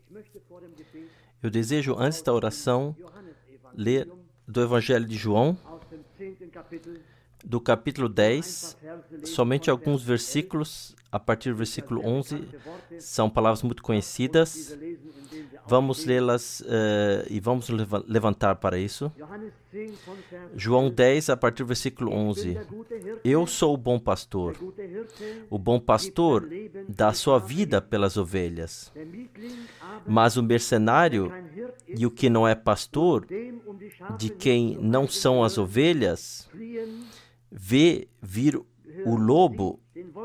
Eu desejo, antes da oração, ler do Evangelho de João, do capítulo 10, somente alguns versículos, a partir do versículo 11, são palavras muito conhecidas. Vamos lê-las e vamos levantar para isso. João 10, a partir do versículo 11. Eu sou o bom pastor. O bom pastor dá sua vida pelas ovelhas. Mas o mercenário e o que não é pastor, de quem não são as ovelhas, vê vir o lobo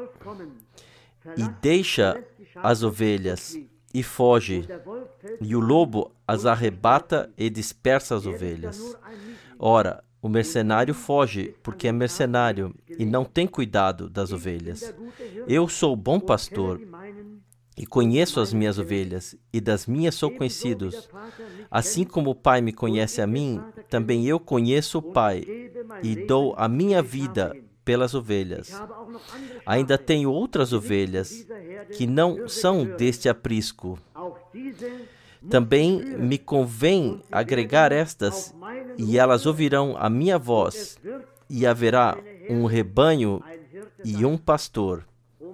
e deixa as ovelhas e foge, e o lobo as arrebata e dispersa as ovelhas. Ora, o mercenário foge, porque é mercenário e não tem cuidado das ovelhas. Eu sou o bom pastor e conheço as minhas ovelhas, e das minhas sou conhecido. Assim como o Pai me conhece a mim, também eu conheço o Pai, e dou a minha vida pelas ovelhas. Ainda tenho outras ovelhas que não são deste aprisco. Também me convém agregar estas, e elas ouvirão a minha voz, e haverá um rebanho e um pastor.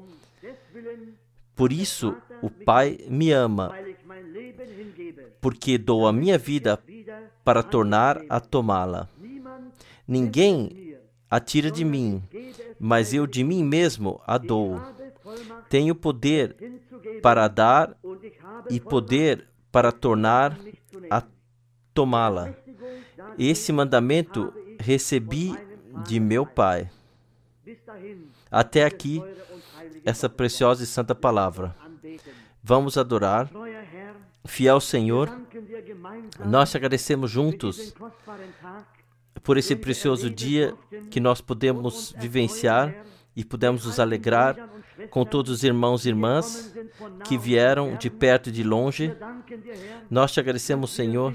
Por isso o Pai me ama, porque dou a minha vida para tornar a tomá-la. Ninguém a tira de mim, mas eu de mim mesmo a dou. Tenho poder para dar e poder para tornar a tomá-la. Esse mandamento recebi de meu Pai. Até aqui, essa preciosa e santa palavra. Vamos adorar. Fiel Senhor, nós te agradecemos juntos por esse precioso dia que nós podemos vivenciar e podemos nos alegrar com todos os irmãos e irmãs que vieram de perto e de longe. Nós te agradecemos, Senhor,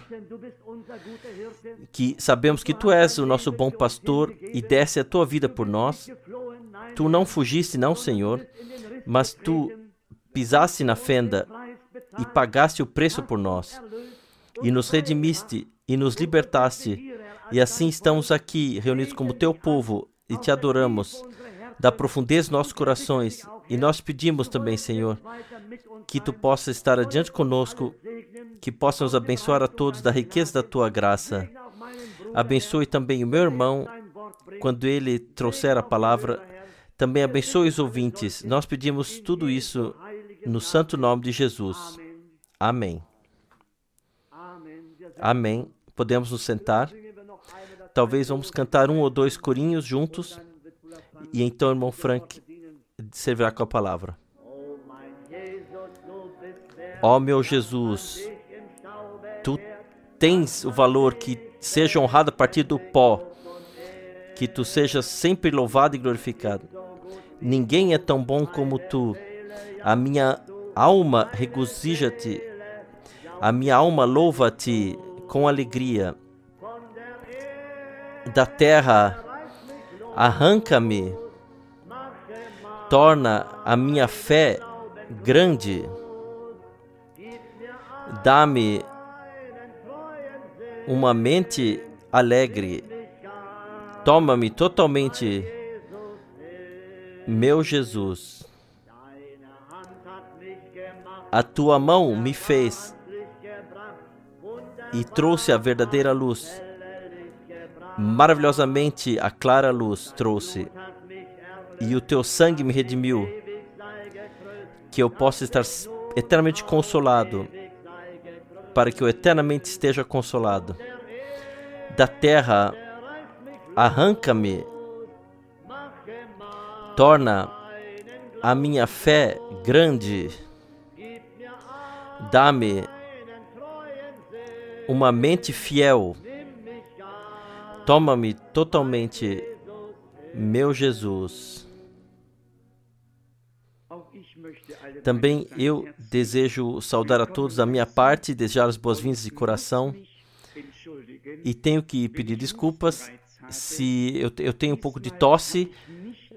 que sabemos que Tu és o nosso bom pastor e desse a Tua vida por nós. Tu não fugiste, não, Senhor, mas Tu pisaste na fenda e pagaste o preço por nós, e nos redimiste e nos libertaste, e assim estamos aqui reunidos como Teu povo e Te adoramos da profundeza dos nossos corações, e nós pedimos também, Senhor, que Tu possa estar adiante conosco, que possa nos abençoar a todos da riqueza da Tua graça. Abençoe também o meu irmão quando ele trouxer a palavra. Também abençoe os ouvintes. Nós pedimos tudo isso no santo nome de Jesus. Amém. Amém. Podemos nos sentar. Talvez vamos cantar um ou dois corinhos juntos. E então o irmão Frank servirá com a palavra. Ó meu Jesus, Tu tens o valor que seja honrado a partir do pó. Que Tu sejas sempre louvado e glorificado. Ninguém é tão bom como Tu. A minha alma regozija-te. A minha alma louva-te com alegria. Da terra, arranca-me. Torna a minha fé grande. Dá-me uma mente alegre. Toma-me totalmente, meu Jesus. A Tua mão me fez e trouxe a verdadeira luz. Maravilhosamente a clara luz trouxe. E o Teu sangue me redimiu. Que eu possa estar eternamente consolado. Para que eu eternamente esteja consolado. Da terra, arranca-me. Torna a minha fé grande. Dá-me uma mente fiel. Toma-me totalmente, meu Jesus. Também eu desejo saudar a todos da minha parte, desejar as boas-vindas de coração. E tenho que pedir desculpas se eu tenho um pouco de tosse.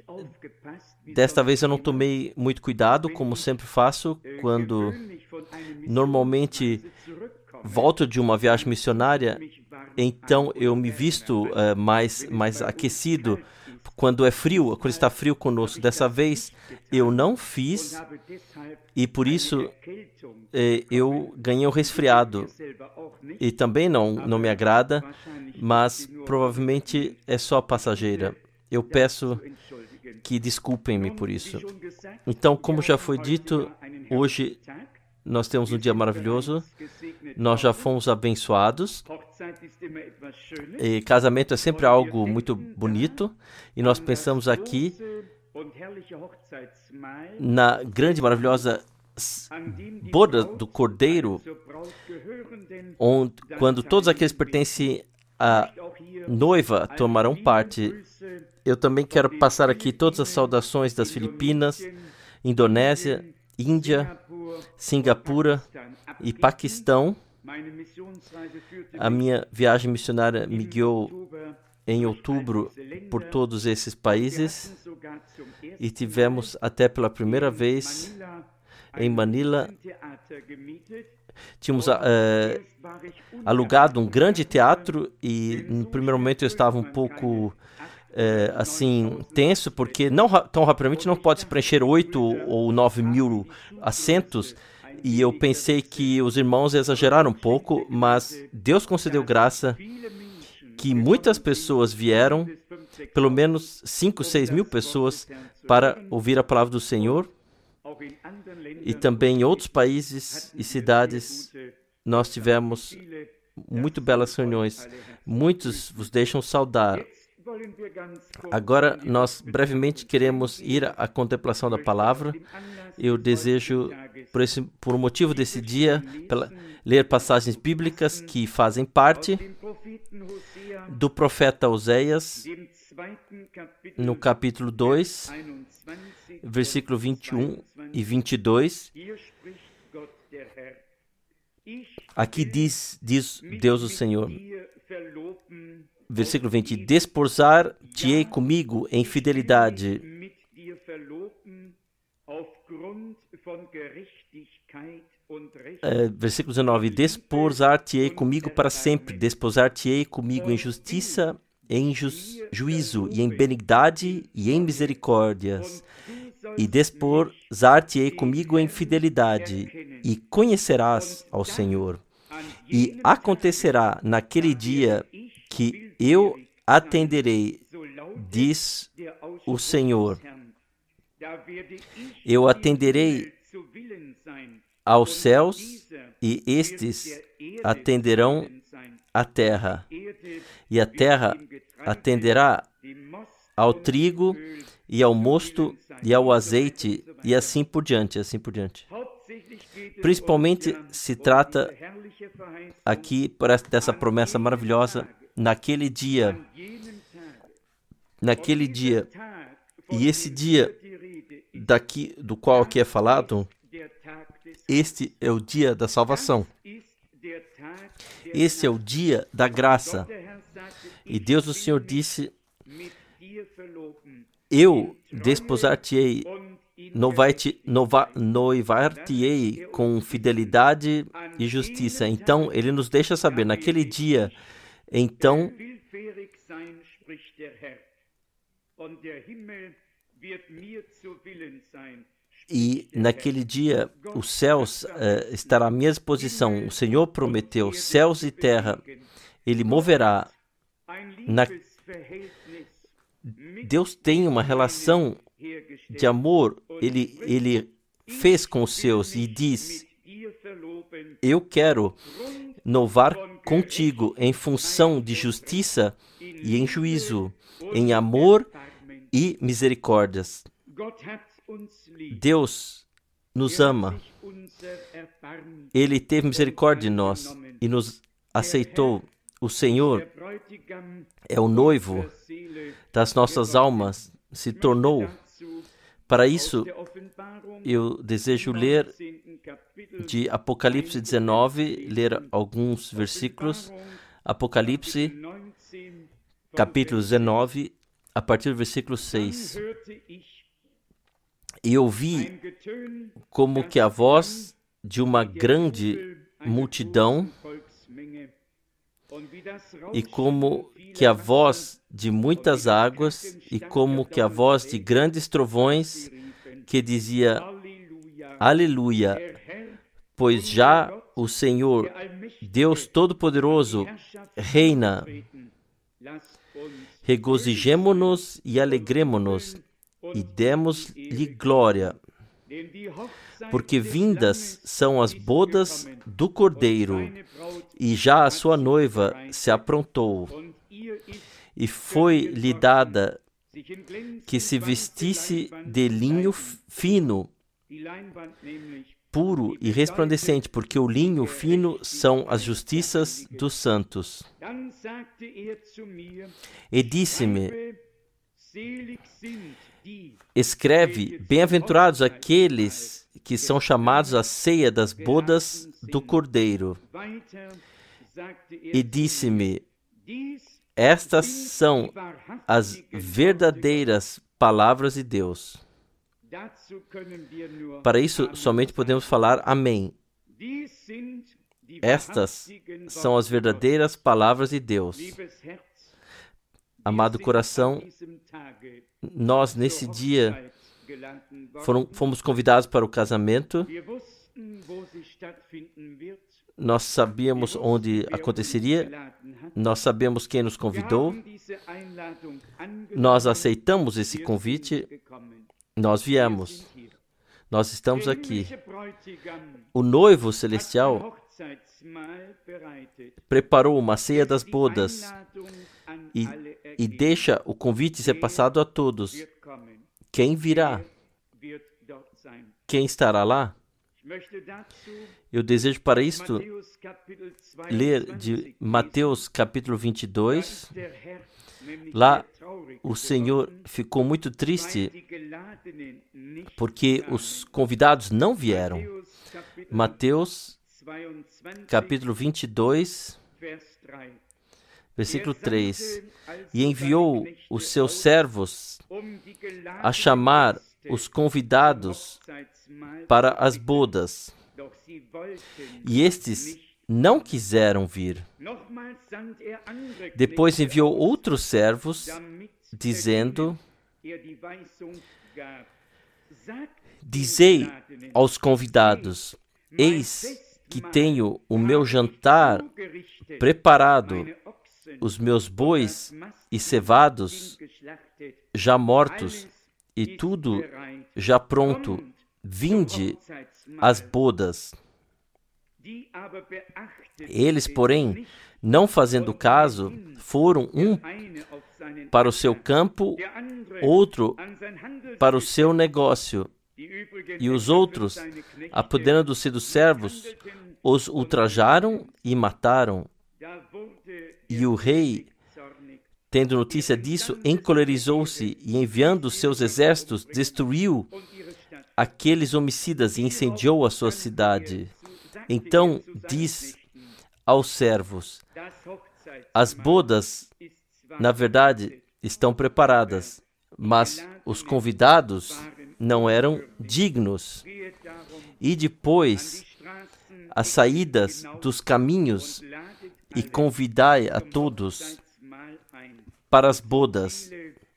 Desta vez eu não tomei muito cuidado, como sempre faço, quando normalmente volto de uma viagem missionária, então eu me visto mais aquecido quando é frio, quando está frio conosco. Dessa vez eu não fiz e por isso eu ganhei um resfriado. E também não me agrada, mas provavelmente é só passageira. Eu peço que desculpem-me por isso. Então, como já foi dito, hoje nós temos um dia maravilhoso, nós já fomos abençoados, e casamento é sempre algo muito bonito, e nós pensamos aqui na grande, maravilhosa boda do Cordeiro, quando todos aqueles que pertencem à noiva tomarão parte. Eu também quero passar aqui todas as saudações das Filipinas, Indonésia, Índia, Singapura e Paquistão. A minha viagem missionária me guiou em outubro por todos esses países e tivemos até pela primeira vez em Manila, tínhamos alugado um grande teatro e no primeiro momento eu estava um pouco assim tenso, porque tão rapidamente não pode se preencher 8 ou 9 mil assentos, e eu pensei que os irmãos exageraram um pouco, mas Deus concedeu graça que muitas pessoas vieram, pelo menos 5, 6 mil pessoas, para ouvir a palavra do Senhor. E também em outros países e cidades nós tivemos muito belas reuniões. Muitos vos deixam saudar. Agora nós brevemente queremos ir à contemplação da palavra. Eu desejo, por um motivo desse dia, ler passagens bíblicas que fazem parte do profeta Oséias, no capítulo 2, versículo 21 e 22. Aqui diz Deus o Senhor, versículo 20: Desposar-te-ei comigo em fidelidade. Versículo 19: Desposar-te-ei comigo para sempre, desposar-te-ei comigo em justiça, em juízo, e em benignidade e em misericórdias, e desposar-te-ei comigo em fidelidade, e conhecerás ao Senhor. E acontecerá naquele dia que eu atenderei, diz o Senhor. Eu atenderei aos céus, e estes atenderão à terra, e a terra atenderá ao trigo e ao mosto e ao azeite, e assim por diante, assim por diante. Principalmente se trata aqui dessa promessa maravilhosa naquele dia, e esse dia daqui do qual aqui é falado, este é o dia da salvação. Esse é o dia da graça. E Deus o Senhor disse: eu desposar-te-ei, noivar-te-ei com fidelidade e justiça. Então, ele nos deixa saber, naquele dia, então, e naquele dia, os céus estarão à minha disposição. O Senhor prometeu céus e terra. Ele moverá. Deus tem uma relação de amor. Ele fez com os seus e diz: eu quero noivar contigo em função de justiça e em juízo, em amor e misericórdias. Deus nos ama. Ele teve misericórdia de nós e nos aceitou. O Senhor é o noivo das nossas almas, se tornou. Para isso, eu desejo ler de Apocalipse 19, ler alguns versículos. Apocalipse, capítulo 19, a partir do versículo 6. E ouvi como que a voz de uma grande multidão, e como que a voz de muitas águas, e como que a voz de grandes trovões, que dizia: Aleluia, pois já o Senhor, Deus Todo-Poderoso, reina. Regozijemo-nos e alegremo-nos, e demos-lhe glória, porque vindas são as bodas do Cordeiro, e já a sua noiva se aprontou, e foi-lhe dada que se vestisse de linho fino, puro e resplandecente, porque o linho fino são as justiças dos santos. E disse-me: escreve, bem-aventurados aqueles que são chamados à ceia das bodas do Cordeiro. E disse-me: estas são as verdadeiras palavras de Deus. Para isso, somente podemos falar amém. Estas são as verdadeiras palavras de Deus. Amado coração, nós nesse dia fomos convidados para o casamento. Nós sabíamos onde aconteceria, nós sabemos quem nos convidou, nós aceitamos esse convite, nós viemos, nós estamos aqui. O noivo celestial preparou uma ceia das bodas e deixa o convite ser passado a todos. Quem virá? Quem estará lá? Eu desejo para isto ler de Mateus capítulo 22. Lá o Senhor ficou muito triste porque os convidados não vieram. Mateus capítulo 22, versículo 3. E enviou os seus servos a chamar os convidados para as bodas, e estes não quiseram vir. Depois enviou outros servos, dizendo: dizei aos convidados: eis que tenho o meu jantar preparado, os meus bois e cevados já mortos, e tudo já pronto. Vinde às bodas. Eles, porém, não fazendo caso, foram um para o seu campo, outro para o seu negócio, e os outros, apoderando-se dos servos, os ultrajaram e mataram. E o rei, tendo notícia disso, encolerizou-se e, enviando seus exércitos, destruiu aqueles homicidas e incendiou a sua cidade. Então diz aos servos: as bodas, na verdade, estão preparadas, mas os convidados não eram dignos. E depois, as saídas dos caminhos, e convidai a todos para as bodas,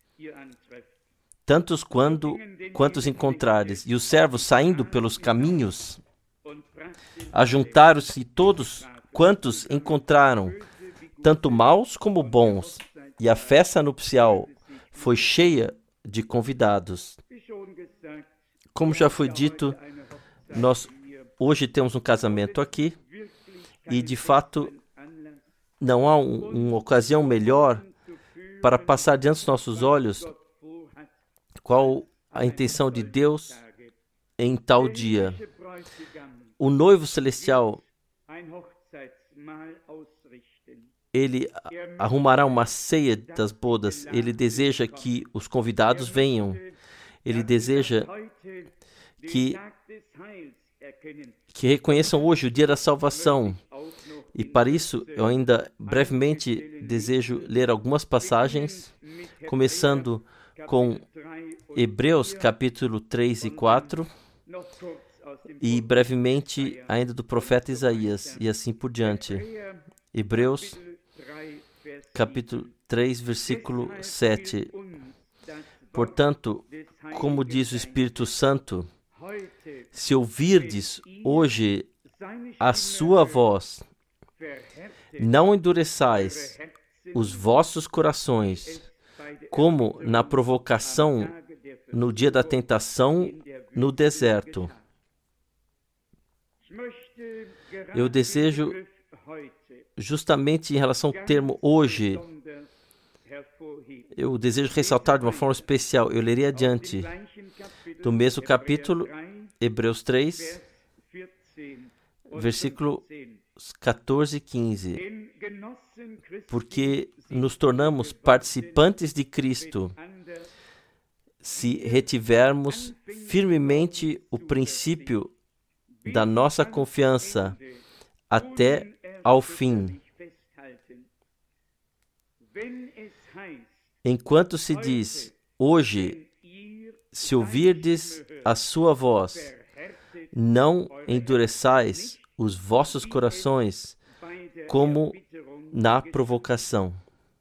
tantos quantos encontrares. E os servos, saindo pelos caminhos, ajuntaram-se todos quantos encontraram, tanto maus como bons, e a festa nupcial foi cheia de convidados. Como já foi dito, nós hoje temos um casamento aqui, e de fato não há uma ocasião melhor para passar diante dos nossos olhos qual a intenção de Deus em tal dia. O noivo celestial, ele arrumará uma ceia das bodas. Ele deseja que os convidados venham. Ele deseja que reconheçam hoje o dia da salvação. E para isso, eu ainda brevemente desejo ler algumas passagens, começando com Hebreus capítulo 3 e 4. e brevemente ainda do profeta Isaías, e assim por diante. Hebreus, capítulo 3, versículo 7. Portanto, como diz o Espírito Santo, se ouvirdes hoje a sua voz, não endureçais os vossos corações, como na provocação no dia da tentação no deserto. Eu desejo, justamente em relação ao termo hoje, eu desejo ressaltar de uma forma especial. Eu lerei adiante, do mesmo capítulo, Hebreus 3, versículo 14 e 15. Porque nos tornamos participantes de Cristo, se retivermos firmemente o princípio da nossa confiança até ao fim. Enquanto se diz, hoje, se ouvirdes a sua voz, não endureçais os vossos corações, como na provocação.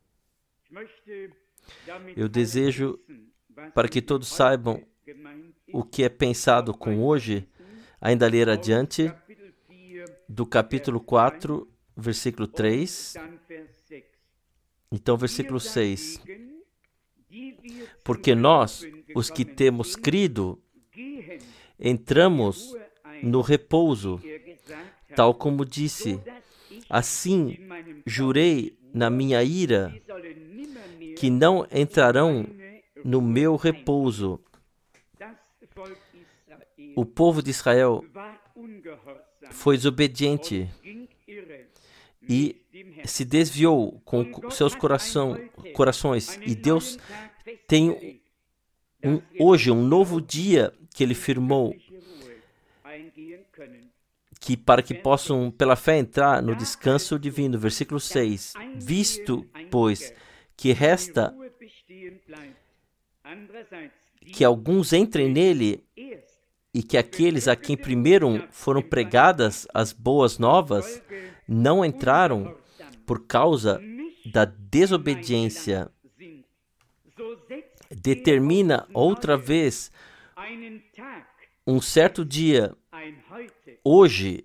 Eu desejo, para que todos saibam o que é pensado com hoje, ainda ler adiante, do capítulo 4, versículo 3, então versículo 6. Porque nós, os que temos crido, entramos no repouso, tal como disse, assim jurei na minha ira, que não entrarão no meu repouso. O povo de Israel foi desobediente e se desviou com seus corações. E Deus tem hoje um novo dia que Ele firmou, que para que possam, pela fé, entrar no descanso divino. Versículo 6. Visto, pois, que resta que alguns entrem nele, e que aqueles a quem primeiro foram pregadas as boas novas não entraram por causa da desobediência, determina outra vez um certo dia, hoje,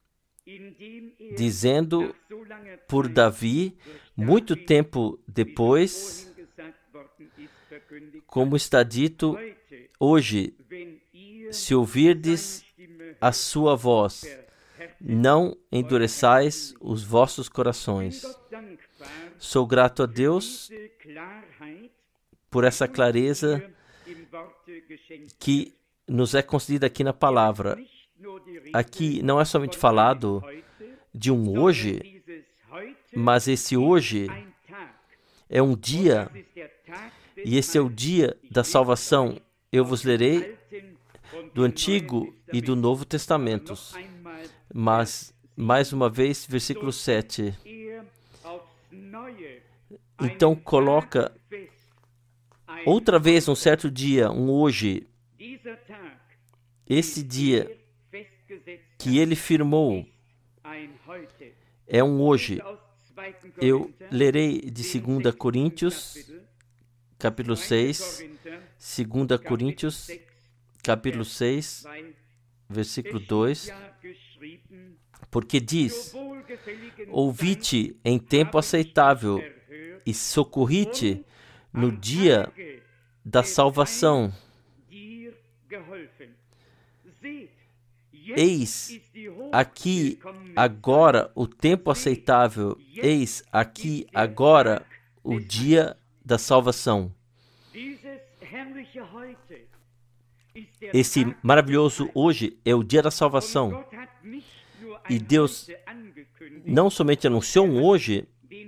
dizendo por Davi, muito tempo depois, como está dito, hoje, se ouvirdes a sua voz, não endureçais os vossos corações. Sou grato a Deus por essa clareza que nos é concedida aqui na palavra. Aqui não é somente falado de um hoje, mas esse hoje é um dia, e esse é o dia da salvação. Eu vos lerei do Antigo e do Novo Testamentos. Mas, mais uma vez, versículo 7. Então coloca outra vez um certo dia, um hoje. Esse dia que ele firmou é um hoje. Eu lerei de 2 Coríntios, capítulo 6, 2 Coríntios, capítulo 6, versículo 2, porque diz, ouvi-te em tempo aceitável e socorri-te no dia da salvação. Eis aqui agora o tempo aceitável, eis aqui agora o dia da salvação. Esse maravilhoso hoje é o dia da salvação. E Deus não somente anunciou um hoje,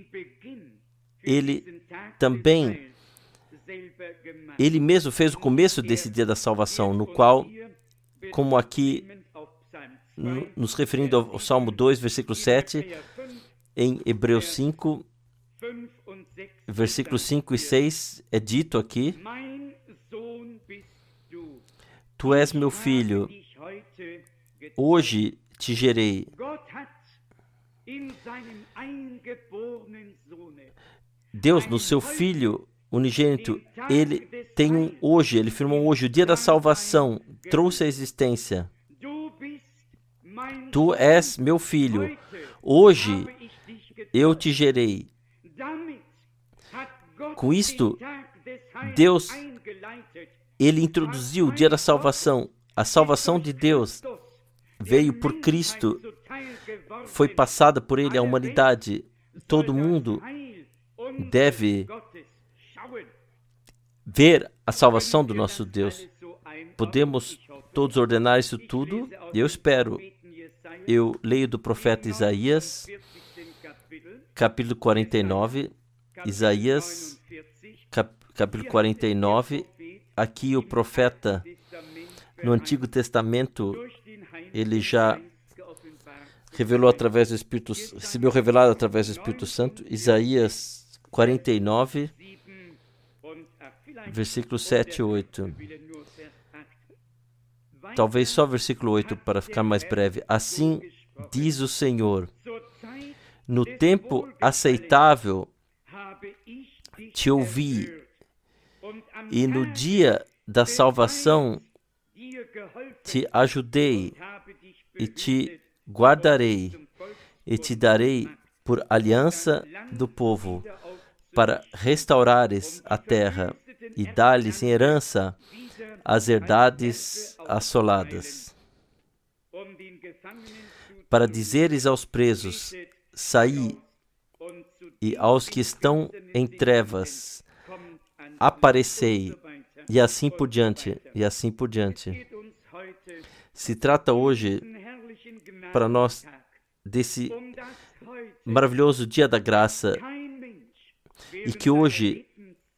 Ele também, Ele mesmo fez o começo desse dia da salvação, no qual, como aqui, nos referindo ao Salmo 2, versículo 7, em Hebreus 5, versículos 5 e 6, é dito aqui, Tu és meu filho, Hoje te gerei. Deus, no seu Filho unigênito, ele firmou hoje, o dia da salvação, trouxe a existência. Tu és meu filho. Hoje eu te gerei. Com isto, Deus, ele introduziu o dia da salvação. A salvação de Deus veio por Cristo, foi passada por ele à humanidade. Todo mundo deve ver a salvação do nosso Deus. Podemos todos ordenar isso tudo? Eu espero. Eu leio do profeta Isaías, capítulo 49. Isaías, capítulo 49. Aqui o profeta, no Antigo Testamento, ele já revelou através do Espírito, recebeu revelado através do Espírito Santo. Isaías 49, versículos 7 e 8. Talvez só versículo 8 para ficar mais breve. Assim diz o Senhor: no tempo aceitável te ouvi, e no dia da salvação te ajudei, e te guardarei, e te darei por aliança do povo, para restaurares a terra e dar-lhes em herança as herdades assoladas. Para dizeres aos presos: saí, e aos que estão em trevas: aparecei, e assim por diante, e assim por diante. Se trata hoje, para nós, desse maravilhoso dia da graça, e que hoje,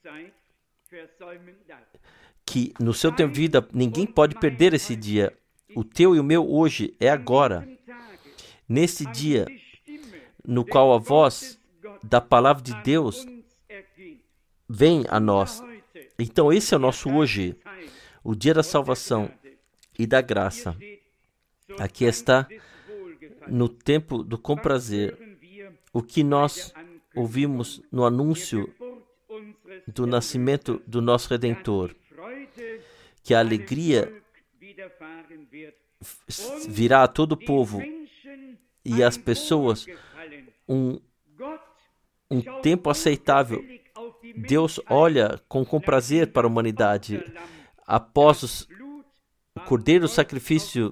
que no seu tempo de vida, ninguém pode perder esse dia. O teu e o meu hoje é agora. Nesse dia, no qual a voz da palavra de Deus vem a nós. Então esse é o nosso hoje, o dia da salvação e da graça. Aqui está, no tempo do comprazer, o que nós ouvimos no anúncio do nascimento do nosso Redentor, que a alegria virá a todo o povo e as pessoas um tempo aceitável. Deus olha com prazer para a humanidade. Após o cordeiro do sacrifício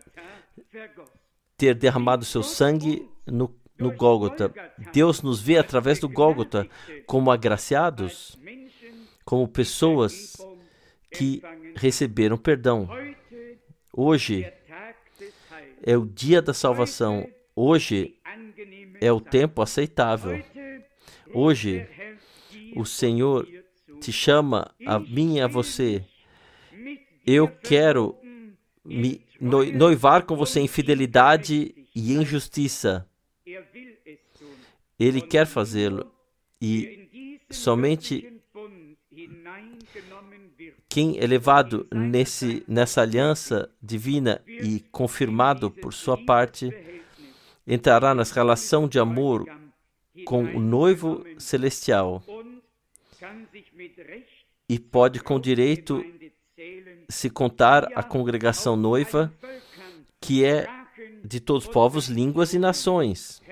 ter derramado seu sangue no Gólgota, Deus nos vê através do Gólgota como agraciados, como pessoas que receberam perdão. Hoje é o dia da salvação. Hoje é o tempo aceitável. Hoje o Senhor te chama a mim e a você. Eu quero me noivar com você em fidelidade e em justiça. Ele quer fazê-lo. E somente quem é levado nessa aliança divina e confirmado por sua parte, entrará nessa relação de amor com o noivo celestial e pode com direito se contar a congregação noiva, que é de todos os povos, línguas e nações.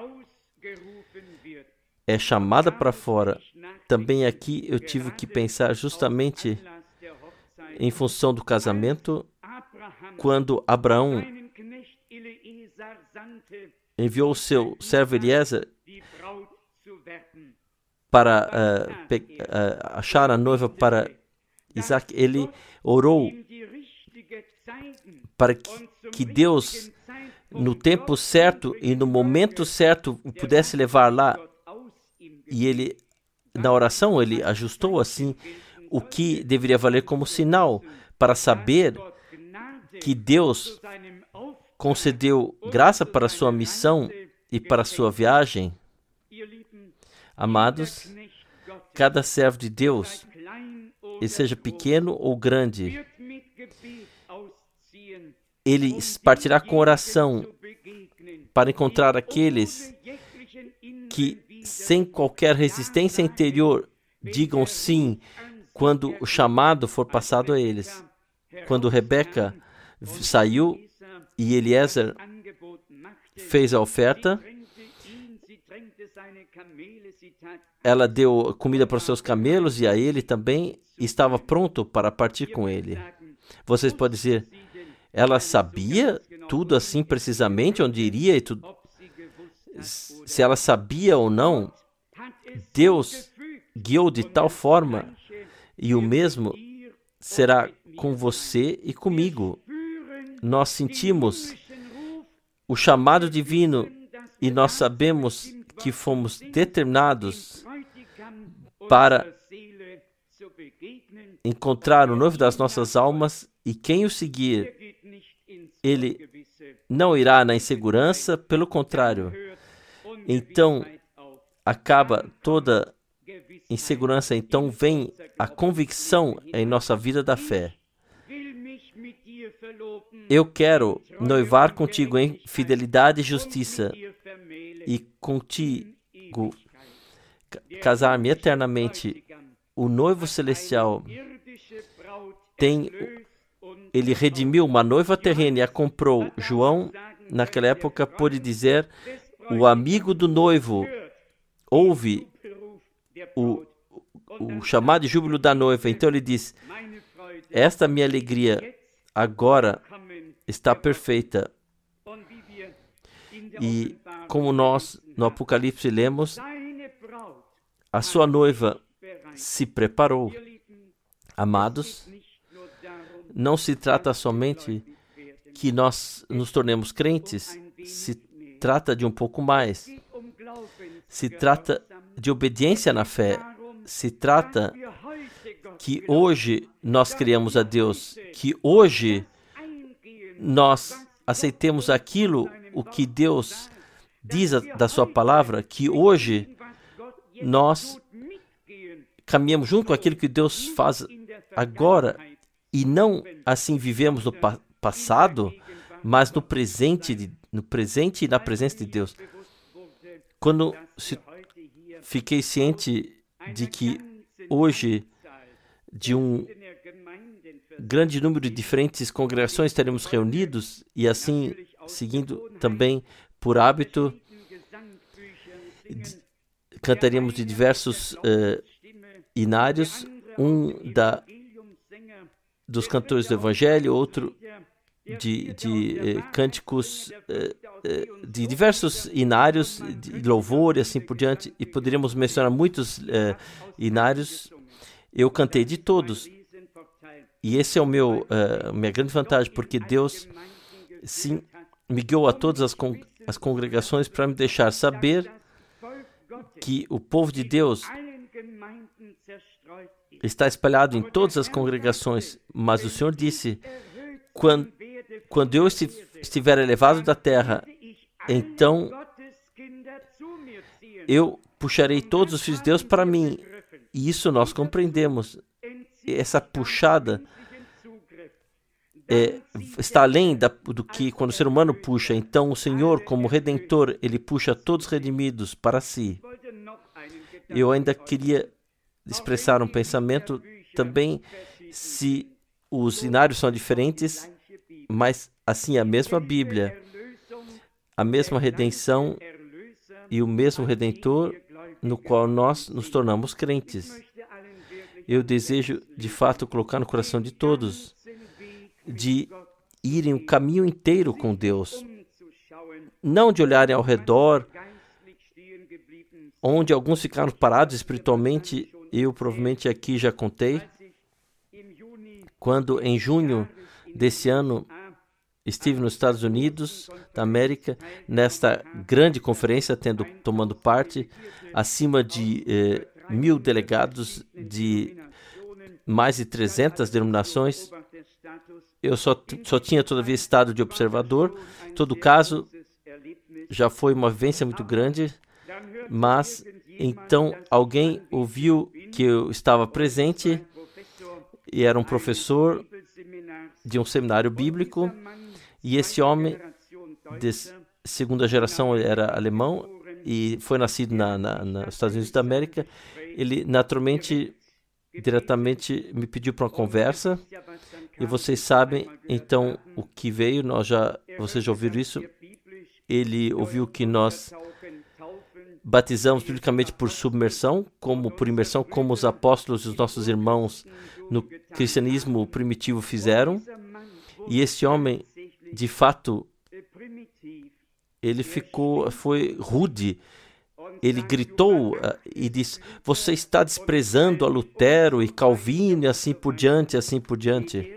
É chamada para fora. Também aqui eu tive que pensar justamente em função do casamento, quando Abraão enviou o seu servo Eliezer para achar a noiva para Isaac. Ele orou para que Deus, no tempo certo e no momento certo, o pudesse levar lá. E ele, na oração, ele ajustou assim o que deveria valer como sinal para saber que Deus concedeu graça para a sua missão e para a sua viagem. Amados, cada servo de Deus, ele seja pequeno ou grande, ele partirá com oração para encontrar aqueles que, sem qualquer resistência interior, digam sim quando o chamado for passado a eles. Quando Rebeca saiu e Eliezer fez a oferta, ela deu comida para os seus camelos e a ele também estava pronto para partir com ele. Vocês podem dizer, ela sabia tudo assim precisamente, onde iria e tudo. Se ela sabia ou não, Deus guiou de tal forma, e o mesmo será com você e comigo. Nós sentimos o chamado divino e nós sabemos que fomos determinados para encontrar o noivo das nossas almas, e quem o seguir, ele não irá na insegurança, pelo contrário. Então, acaba toda insegurança, então vem a convicção em nossa vida da fé. Eu quero noivar contigo em fidelidade e justiça, e contigo casar-me eternamente. O noivo celestial ele redimiu uma noiva terrena e a comprou. João, naquela época, pôde dizer, o amigo do noivo ouve o chamado de júbilo da noiva. Então ele diz, esta minha alegria agora está perfeita. E como nós no Apocalipse lemos, a sua noiva se preparou. Amados, não se trata somente que nós nos tornemos crentes, se trata de um pouco mais. Se trata de obediência na fé. Se trata que hoje nós criamos a Deus, que hoje nós aceitemos aquilo, o que Deus diz da sua palavra, que hoje nós caminhamos junto com aquilo que Deus faz agora, e não assim vivemos no passado, mas no presente e na presença de Deus. Quando fiquei ciente de que hoje, de um grande número de diferentes congregações estaremos reunidos, e assim, seguindo também por hábito, cantaríamos de diversos hinários, dos cantores do Evangelho, outro de cânticos, de diversos hinários, de louvor e assim por diante, e poderíamos mencionar muitos hinários. Eu cantei de todos, e esse é minha grande vantagem, porque Deus sim me guiou a todas as congregações para me deixar saber que o povo de Deus está espalhado em todas as congregações, mas o Senhor disse, quando eu estiver elevado da terra, então eu puxarei todos os filhos de Deus para mim. E isso nós compreendemos. Essa puxada está além do que quando o ser humano puxa. Então o Senhor, como Redentor, ele puxa todos os redimidos para si. Eu ainda queria expressar um pensamento também, se os hinários são diferentes, mas assim a mesma Bíblia, a mesma redenção e o mesmo Redentor no qual nós nos tornamos crentes. Eu desejo de fato colocar no coração de todos de irem o caminho inteiro com Deus, não de olharem ao redor, onde alguns ficaram parados espiritualmente. Eu provavelmente aqui já contei, quando em junho desse ano estive nos Estados Unidos da América, nesta grande conferência, tomando parte, acima de 1.000 delegados de mais de 300 denominações. Eu só tinha todavia estado de observador. Em todo caso, já foi uma vivência muito grande, mas então alguém ouviu que eu estava presente, e era um professor de um seminário bíblico, E esse homem de segunda geração era alemão e foi nascido nos Estados Unidos da América. Ele naturalmente, diretamente me pediu para uma conversa. E vocês sabem, então, o que veio. Vocês já ouviram isso. Ele ouviu que nós batizamos biblicamente por submersão, por imersão, como os apóstolos e os nossos irmãos no cristianismo primitivo fizeram. E esse homem, de fato, ele foi rude. Ele gritou e disse: você está desprezando a Lutero e Calvino e assim por diante, assim por diante.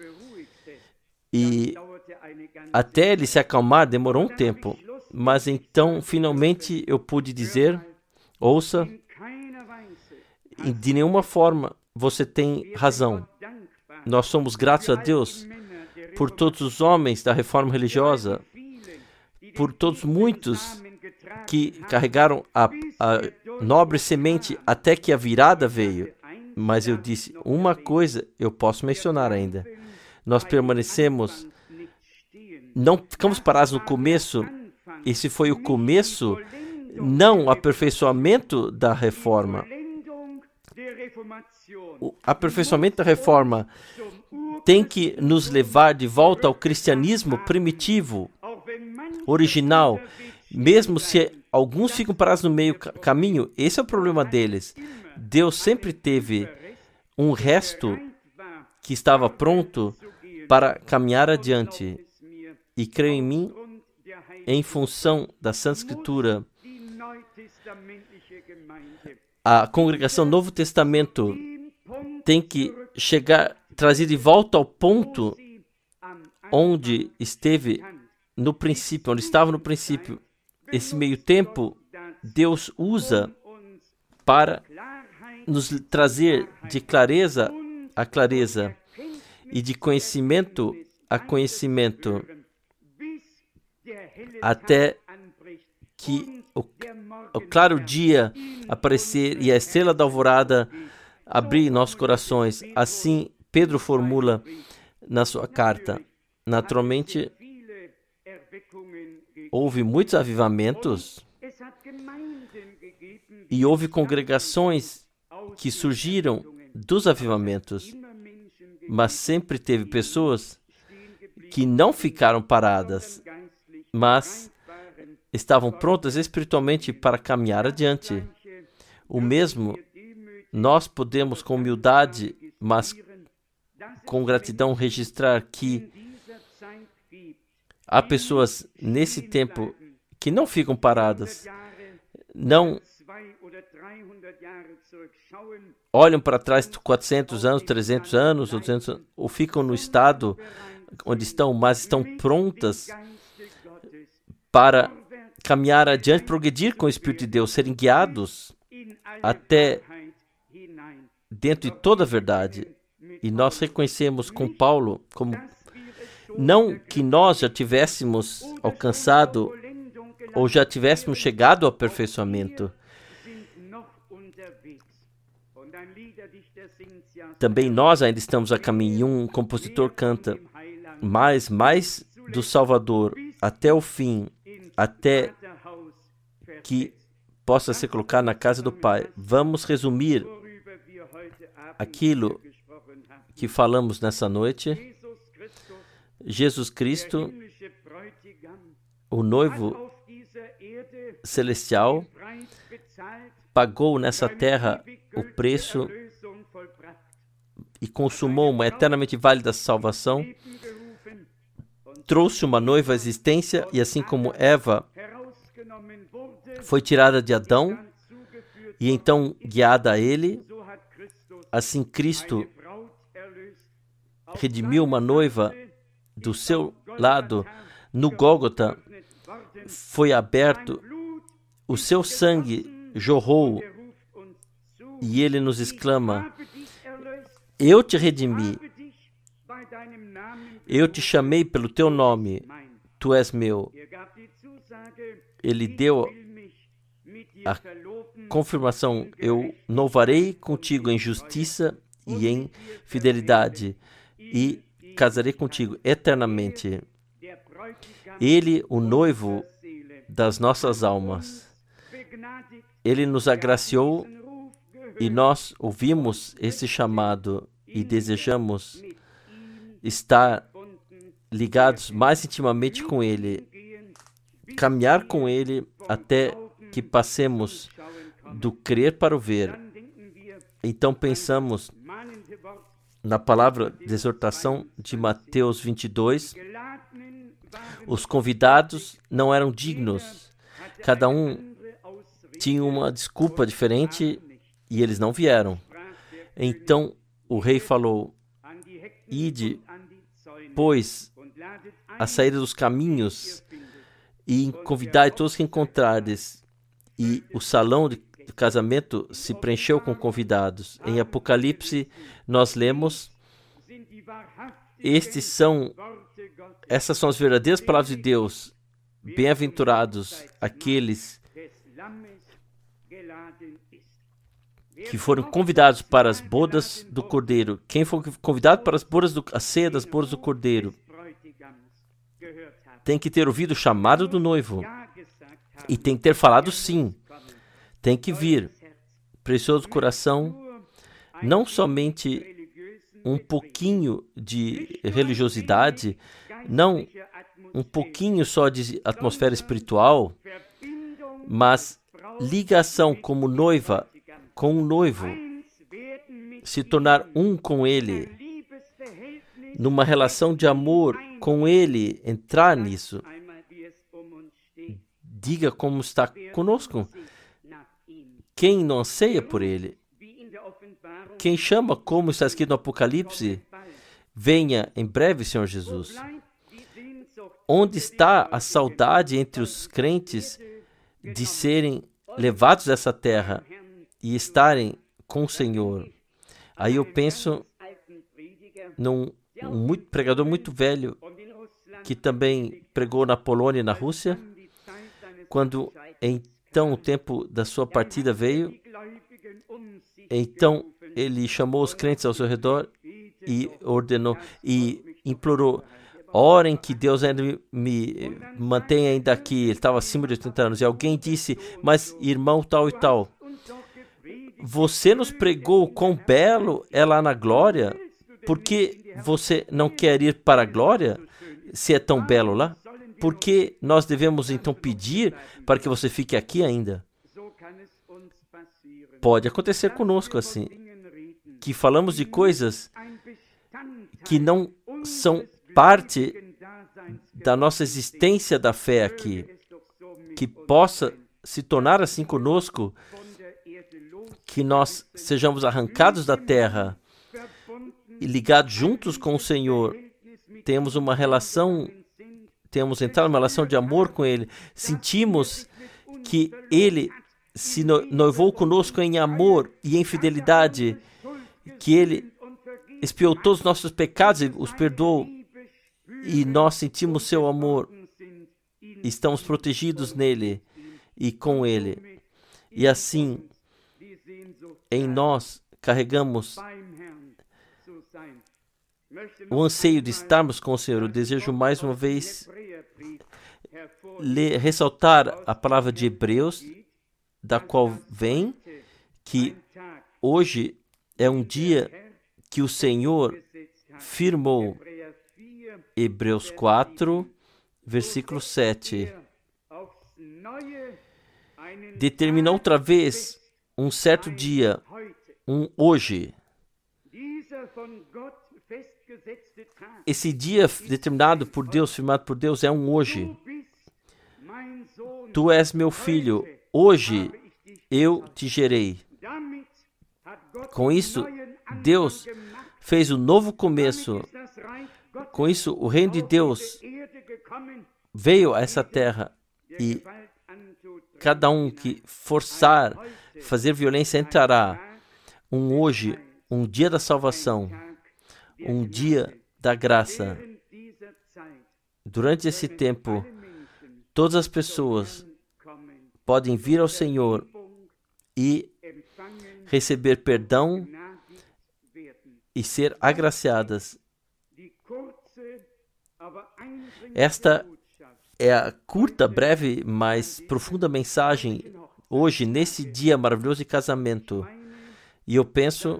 E até ele se acalmar demorou um tempo. Mas então, finalmente, eu pude dizer: ouça, de nenhuma forma você tem razão. Nós somos gratos a Deus por todos os homens da reforma religiosa, por todos muitos que carregaram a nobre semente até que a virada veio. Mas eu disse, uma coisa eu posso mencionar ainda. Nós permanecemos, não ficamos parados no começo. Esse foi o começo, não o aperfeiçoamento da reforma. O aperfeiçoamento da reforma tem que nos levar de volta ao cristianismo primitivo, original. Mesmo se alguns ficam parados no meio caminho, esse é o problema deles. Deus sempre teve um resto que estava pronto para caminhar adiante. E creio em mim, em função da Santa Escritura, a congregação Novo Testamento tem que trazer de volta ao ponto onde esteve no princípio, onde estava no princípio. Esse meio tempo, Deus usa para nos trazer de clareza a clareza e de conhecimento a conhecimento, até que o claro dia aparecer e a estrela da alvorada abrir nossos corações. Assim, Pedro formula na sua carta. Naturalmente, houve muitos avivamentos e houve congregações que surgiram dos avivamentos, mas sempre teve pessoas que não ficaram paradas, mas estavam prontas espiritualmente para caminhar adiante. O mesmo, nós podemos com humildade, mas com gratidão, registrar que há pessoas nesse tempo que não ficam paradas, não olham para trás 400 anos, 300 anos, ou 200 anos, ou ficam no estado onde estão, mas estão prontas para caminhar adiante, progredir com o Espírito de Deus, serem guiados até dentro de toda a verdade. E nós reconhecemos com Paulo, como não que nós já tivéssemos alcançado ou já tivéssemos chegado ao aperfeiçoamento. Também nós ainda estamos a caminho. E um compositor canta: mais do Salvador até o fim, até que possa ser colocado na casa do Pai. Vamos resumir aquilo que falamos nessa noite. Jesus Cristo, o noivo celestial, pagou nessa terra o preço e consumou uma eternamente válida salvação, trouxe uma noiva à existência, e assim como Eva foi tirada de Adão e então guiada a ele, assim Cristo redimiu uma noiva do seu lado. No Gólgota foi aberto, o seu sangue jorrou e ele nos exclama: eu te redimi, eu te chamei pelo teu nome, tu és meu. Ele deu a confirmação: eu louvarei contigo em justiça e em fidelidade, e casarei contigo eternamente. Ele, o noivo das nossas almas. Ele nos agraciou e nós ouvimos esse chamado e desejamos estar ligados mais intimamente com Ele, caminhar com Ele até que passemos do crer para o ver. Então pensamos na palavra de exortação de Mateus 22. Os convidados não eram dignos. Cada um tinha uma desculpa diferente e eles não vieram. Então o rei falou: ide, pois, à saída dos caminhos e convidai todos que encontrardes. E o salão de casamento se preencheu com convidados. Em Apocalipse nós lemos: essas são as verdadeiras palavras de Deus. Bem-aventurados aqueles que foram convidados para as bodas do Cordeiro. Quem for convidado para a ceia das bodas do Cordeiro tem que ter ouvido o chamado do noivo e tem que ter falado sim. Tem que vir. Precioso coração, não somente um pouquinho de religiosidade, não um pouquinho só de atmosfera espiritual, mas ligação como noiva com o noivo, se tornar um com ele, numa relação de amor com ele, entrar nisso. Diga como está conosco. Quem não anseia por ele? Quem chama, como está escrito no Apocalipse, venha em breve, Senhor Jesus. Onde está a saudade entre os crentes de serem levados dessa terra e estarem com o Senhor? Aí eu penso num pregador muito velho que também pregou na Polônia e na Rússia. Quando então o tempo da sua partida veio, então ele chamou os crentes ao seu redor e ordenou e implorou: orem que Deus ainda me mantenha ainda aqui. Ele estava acima de 80 anos. E alguém disse: mas irmão tal e tal, você nos pregou o quão belo é lá na glória. Por que você não quer ir para a glória, se é tão belo lá? Por que nós devemos então pedir para que você fique aqui ainda? Pode acontecer conosco assim, que falamos de coisas que não são parte da nossa existência da fé aqui, que possa se tornar assim conosco, que nós sejamos arrancados da terra e ligados juntos com o Senhor, temos entrado numa relação de amor com Ele, sentimos que Ele se noivou conosco em amor e em fidelidade, que Ele expiou todos os nossos pecados e os perdoou, e nós sentimos seu amor, estamos protegidos nele e com Ele, e assim em nós carregamos o anseio de estarmos com o Senhor. Eu desejo mais uma vez ressaltar a palavra de Hebreus, da qual vem que hoje é um dia que o Senhor firmou. Hebreus 4, versículo 7. Determinou outra vez um certo dia, um hoje. Esse dia determinado por Deus, firmado por Deus, é um hoje. Tu és meu filho, hoje eu te gerei. Com isso, Deus fez um novo começo. Com isso, o reino de Deus veio a essa terra e cada um que forçar fazer violência entrará. Um hoje, um dia da salvação, um dia da graça. Durante esse tempo, todas as pessoas podem vir ao Senhor e receber perdão e ser agraciadas. Esta é a curta, breve, mas profunda mensagem hoje, nesse dia maravilhoso de casamento. E eu penso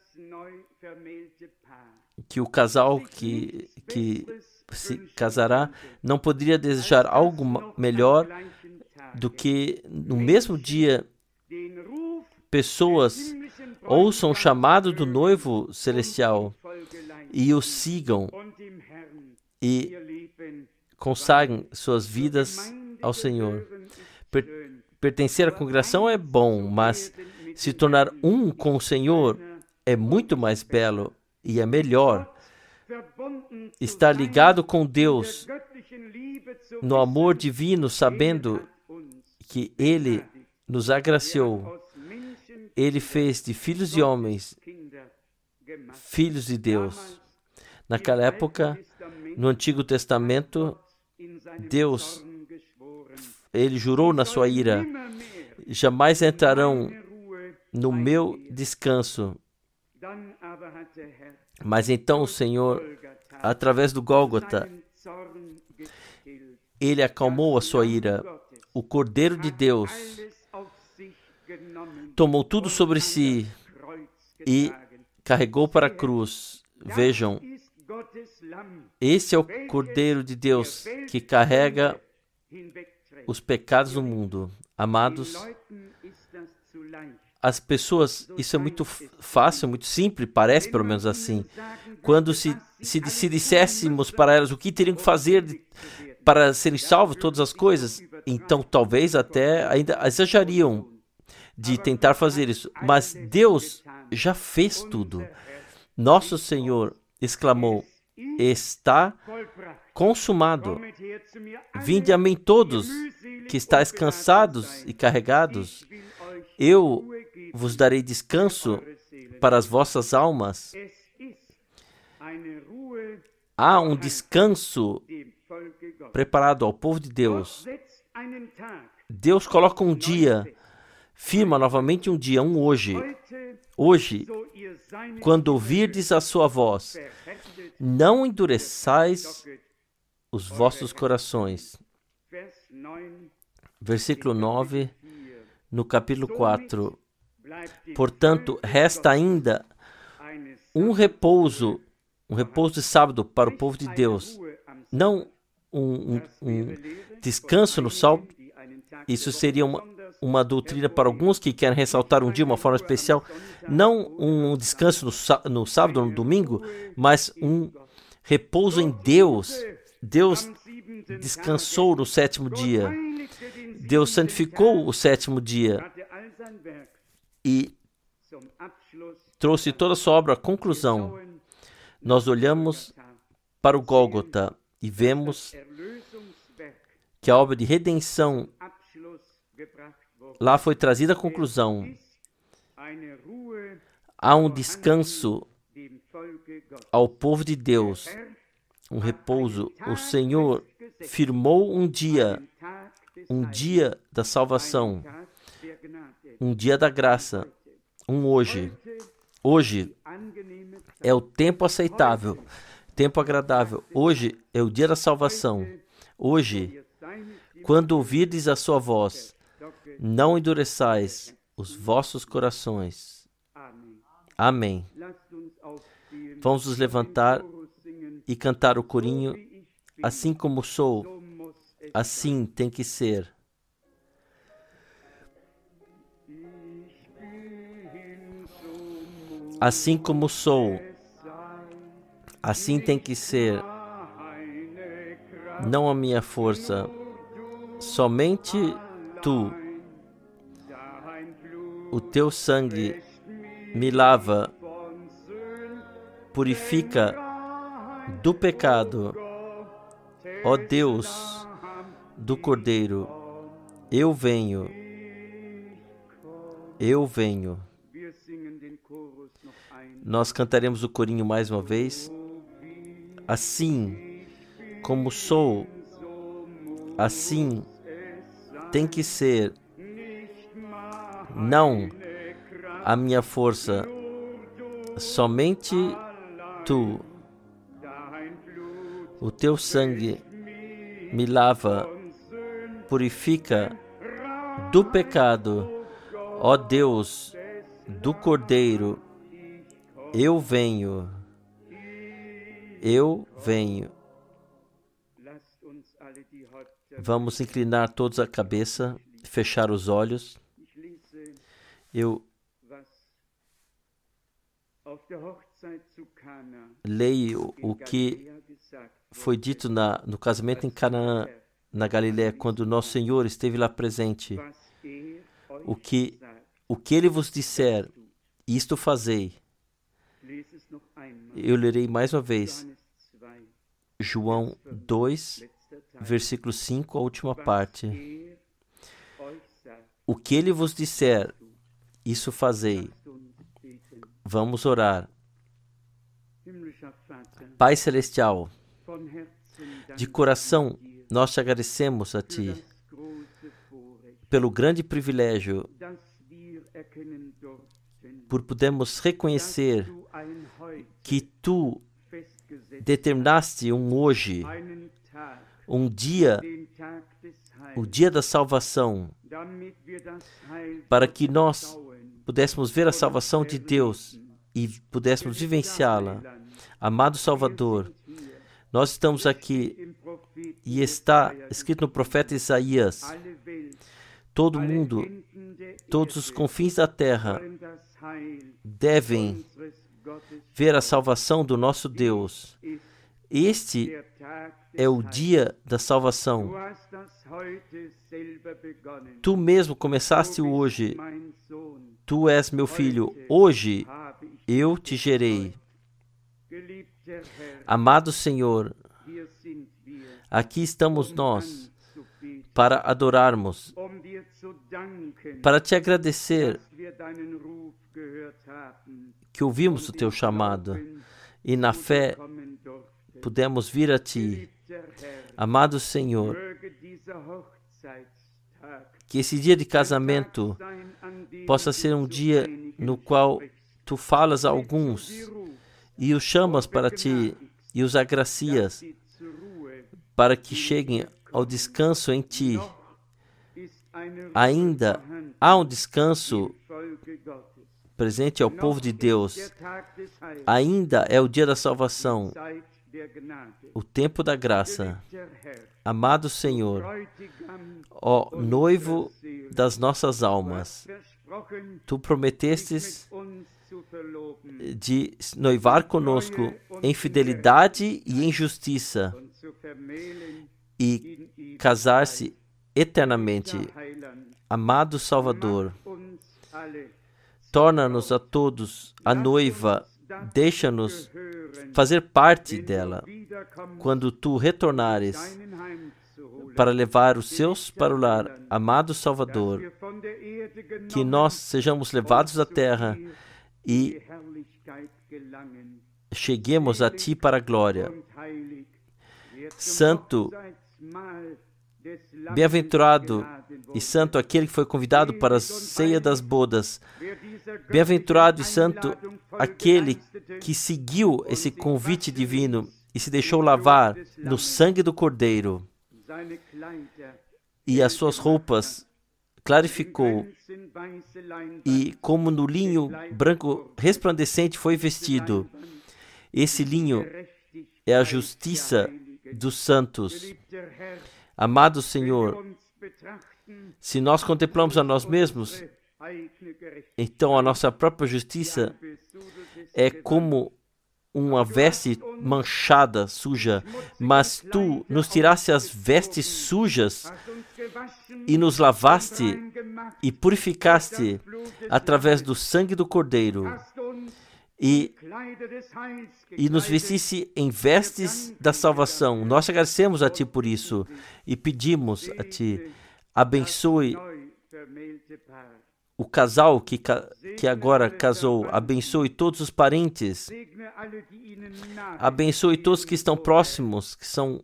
que o casal que se casará não poderia desejar algo melhor do que no mesmo dia pessoas ouçam o chamado do noivo celestial e o sigam e consagrem suas vidas ao Senhor. Pertencer à congregação é bom, mas se tornar um com o Senhor é muito mais belo e é melhor. Estar ligado com Deus no amor divino, sabendo que Ele nos agraciou. Ele fez de filhos de homens filhos de Deus. Naquela época, no Antigo Testamento, Deus, Ele jurou na sua ira: jamais entrarão no meu descanso. Mas então o Senhor, através do Gólgota, Ele acalmou a sua ira. O Cordeiro de Deus tomou tudo sobre si e carregou para a cruz. Vejam, esse é o Cordeiro de Deus que carrega os pecados do mundo. Amados, as pessoas, isso é muito fácil, muito simples, parece pelo menos assim. Quando se disséssemos para elas o que teriam que fazer para serem salvos, todas as coisas, então talvez até ainda exagerariam de tentar fazer isso. Mas Deus já fez tudo. Nosso Senhor exclamou: está consumado. Vinde a mim todos que estáis cansados e carregados. Eu vos darei descanso para as vossas almas. Há um descanso preparado ao povo de Deus. Deus coloca um dia, firma novamente um dia, um hoje. Hoje, quando ouvirdes a sua voz, não endureçais os vossos corações. Versículo 9, no capítulo 4. Portanto, resta ainda um repouso de sábado para o povo de Deus. Não um descanso no sábado. Isso seria uma doutrina para alguns que querem ressaltar um dia de uma forma especial. Não um descanso no sábado ou no domingo, mas um repouso em Deus. Deus descansou no sétimo dia. Deus santificou o sétimo dia e trouxe toda a sua obra à conclusão. Nós olhamos para o Gólgota e vemos que a obra de redenção lá foi trazida à conclusão. Há um descanso ao povo de Deus, um repouso. O Senhor firmou um dia da salvação, um dia da graça, um hoje. Hoje é o tempo aceitável, tempo agradável. Hoje é o dia da salvação. Hoje, quando ouvirdes a sua voz, não endureçais os vossos corações. Amém. Vamos nos levantar e cantar o corinho. Assim como sou, assim tem que ser. Assim como sou, assim tem que ser. Não a minha força, somente tu. O teu sangue me lava, purifica do pecado. Ó Deus do Cordeiro, eu venho. Eu venho. Nós cantaremos o corinho mais uma vez. Assim como sou, assim tem que ser. Não a minha força, somente tu. O teu sangue me lava, purifica do pecado. Ó Deus do Cordeiro, eu venho. Eu venho. Vamos inclinar todos a cabeça, fechar os olhos. Eu leio o que foi dito no casamento em Canaã, na Galiléia, quando nosso Senhor esteve lá presente. O que Ele vos disser, isto fazei. Eu lerei mais uma vez. João 2, versículo 5, a última parte. O que Ele vos disser, isso fazei. Vamos orar. Pai Celestial, de coração, nós te agradecemos a Ti pelo grande privilégio por podermos reconhecer que Tu determinaste hoje, um dia, o dia da salvação, para que nós pudéssemos ver a salvação de Deus e pudéssemos vivenciá-la. Amado Salvador, nós estamos aqui e está escrito no profeta Isaías: todo mundo, todos os confins da terra devem ver a salvação do nosso Deus. Este é o dia da salvação. Tu mesmo começaste hoje. Tu és meu filho. Hoje eu te gerei. Amado Senhor, aqui estamos nós para adorarmos, para te agradecer que ouvimos o teu chamado e na fé pudemos vir a ti. Amado Senhor, que esse dia de casamento possa ser um dia no qual tu falas a alguns e os chamas para ti e os agracias para que cheguem ao descanso em ti. Ainda há um descanso presente ao povo de Deus. Ainda é o dia da salvação, o tempo da graça. Amado Senhor, ó noivo das nossas almas, tu prometestes de noivar conosco em fidelidade e em justiça e casar-se eternamente. Amado Salvador, torna-nos a todos a noiva, deixa-nos fazer parte dela quando tu retornares para levar os seus para o lar. Amado Salvador, que nós sejamos levados da terra e cheguemos a ti para a glória. Santo, bem-aventurado e santo aquele que foi convidado para a ceia das bodas. Bem-aventurado e santo aquele que seguiu esse convite divino e se deixou lavar no sangue do Cordeiro, e as suas roupas clarificou, e como no linho branco resplandecente foi vestido. Esse linho é a justiça dos santos. Amado Senhor, se nós contemplamos a nós mesmos, então a nossa própria justiça é como uma veste manchada, suja, mas tu nos tiraste as vestes sujas e nos lavaste e purificaste através do sangue do Cordeiro e nos vestiste em vestes da salvação. Nós agradecemos a ti por isso e pedimos a ti, abençoe o casal que agora casou, abençoe todos os parentes, abençoe todos que estão próximos, que são,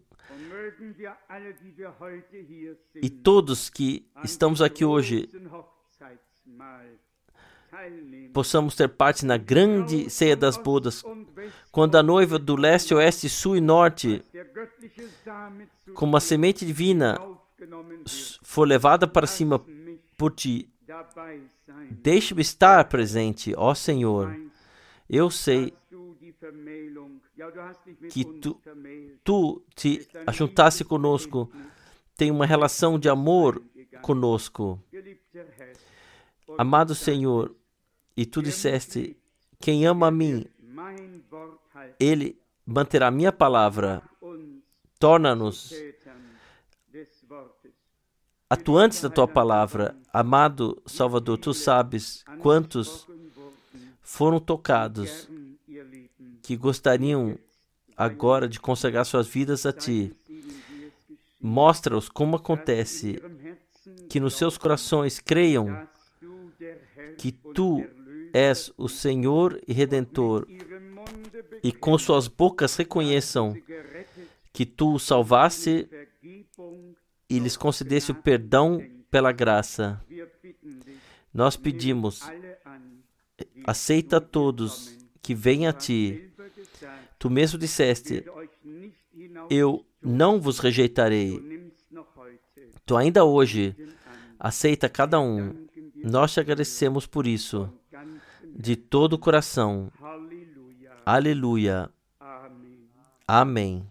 e todos que estamos aqui hoje, possamos ter parte na grande ceia das bodas, quando a noiva do leste, oeste, sul e norte, como a semente divina, for levada para cima por ti, deixe-me estar presente, ó Senhor. Eu sei que tu te ajuntasse conosco, tem uma relação de amor conosco. Amado Senhor, e tu disseste, quem ama a mim, ele manterá a minha palavra. Torna-nos atuantes da tua palavra. Amado Salvador, tu sabes quantos foram tocados que gostariam agora de consagrar suas vidas a ti. Mostra-os como acontece que nos seus corações creiam que tu és o Senhor e Redentor e com suas bocas reconheçam que tu os salvaste e lhes concedesse o perdão pela graça. Nós pedimos, aceita todos que vêm a ti. Tu mesmo disseste, eu não vos rejeitarei. Tu ainda hoje aceita cada um. Nós te agradecemos por isso, de todo o coração. Aleluia. Amém.